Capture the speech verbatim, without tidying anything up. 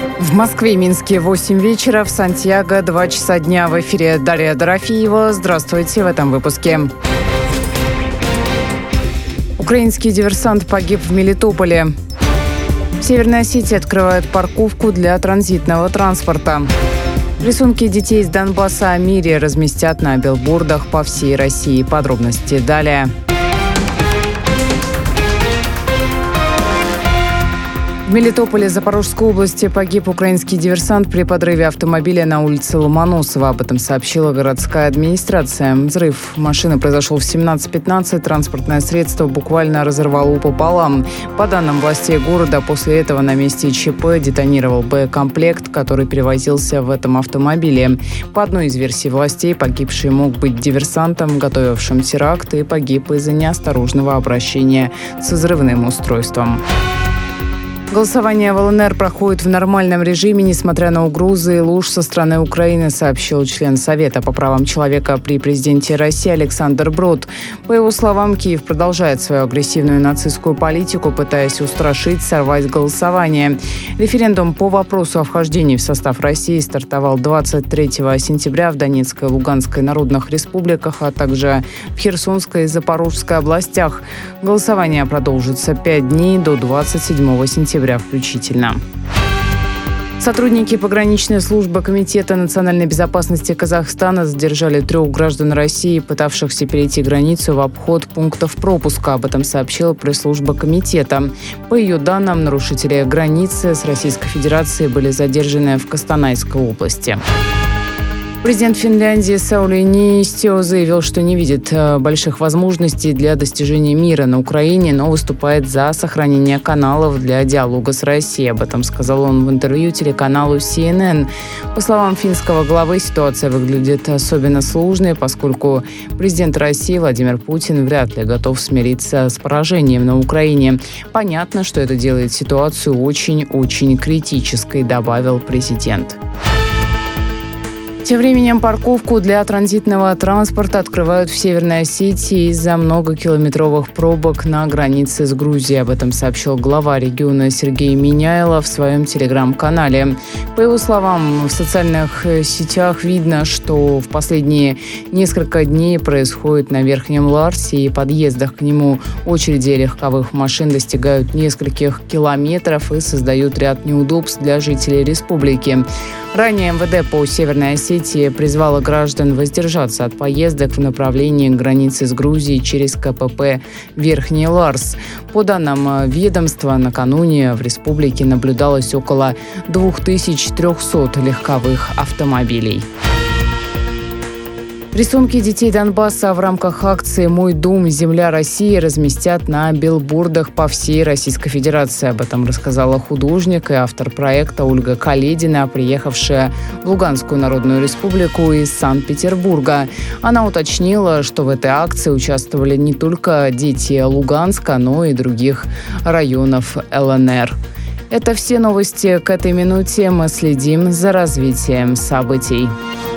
В Москве и Минске восемь вечера, в Сантьяго два часа дня. В эфире Дарья Дорофеева. Здравствуйте в этом выпуске. Украинский диверсант погиб в Мелитополе. В Северной Осетии открывают парковку для транзитного транспорта. Рисунки детей из Донбасса о мире разместят на билбордах по всей России. Подробности далее. В Мелитополе Запорожской области погиб украинский диверсант при подрыве автомобиля на улице Ломоносова. Об этом сообщила городская администрация. Взрыв машины произошел в семнадцать пятнадцать. Транспортное средство буквально разорвало пополам. По данным властей города, после этого на месте ЧП детонировал боекомплект, который перевозился в этом автомобиле. По одной из версий властей, погибший мог быть диверсантом, готовившим теракт, и погиб из-за неосторожного обращения с взрывным устройством. Голосование в ЛНР проходит в нормальном режиме, несмотря на угрозы и ложь со стороны Украины, сообщил член Совета по правам человека при президенте России Александр Брод. По его словам, Киев продолжает свою агрессивную нацистскую политику, пытаясь устрашить, сорвать голосование. Референдум по вопросу о вхождении в состав России стартовал двадцать третьего сентября в Донецкой и Луганской народных республиках, а также в Херсонской и Запорожской областях. Голосование продолжится пять дней до двадцать седьмого сентября включительно. Сотрудники пограничной службы Комитета национальной безопасности Казахстана задержали трех граждан России, пытавшихся перейти границу в обход пунктов пропуска. Об этом сообщила пресс-служба комитета. По ее данным, нарушители границы с Российской Федерацией были задержаны в Костанайской области. Президент Финляндии Саули Ниинистё заявил, что не видит больших возможностей для достижения мира на Украине, но выступает за сохранение каналов для диалога с Россией. Об этом сказал он в интервью телеканалу Си Эн Эн. По словам финского главы, ситуация выглядит особенно сложной, поскольку президент России Владимир Путин вряд ли готов смириться с поражением на Украине. Понятно, что это делает ситуацию очень-очень критической, добавил президент. Тем временем парковку для транзитного транспорта открывают в Северной Осетии из-за многокилометровых пробок на границе с Грузией. Об этом сообщил глава региона Сергей Миняйло в своем телеграм-канале. По его словам, в социальных сетях видно, что в последние несколько дней происходит на Верхнем Ларсе и подъездах к нему очереди легковых машин достигают нескольких километров и создают ряд неудобств для жителей республики. Ранее эм вэ дэ по Северной Осетии призвала граждан воздержаться от поездок в направлении границы с Грузией через ка пэ пэ «Верхний Ларс». По данным ведомства, накануне в республике наблюдалось около две тысячи триста легковых автомобилей. Рисунки детей Донбасса в рамках акции «Мой дом. Земля России» разместят на билбордах по всей Российской Федерации. Об этом рассказала художник и автор проекта Ольга Каледина, приехавшая в Луганскую Народную Республику из Санкт-Петербурга. Она уточнила, что в этой акции участвовали не только дети Луганска, но и других районов эл эн эр. Это все новости к этой минуте. Мы следим за развитием событий.